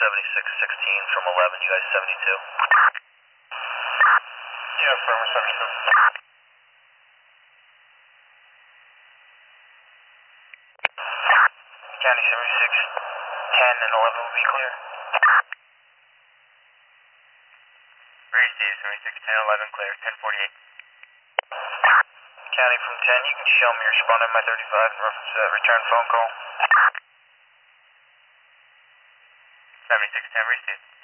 7616 from 11, you guys 72. Yeah, affirmative 72. County 7610 and 11 will be clear. Receive 7610 11 clear, 1048. County from 10, you can show me your responding my 35 in reference to that return phone call. 7610 received.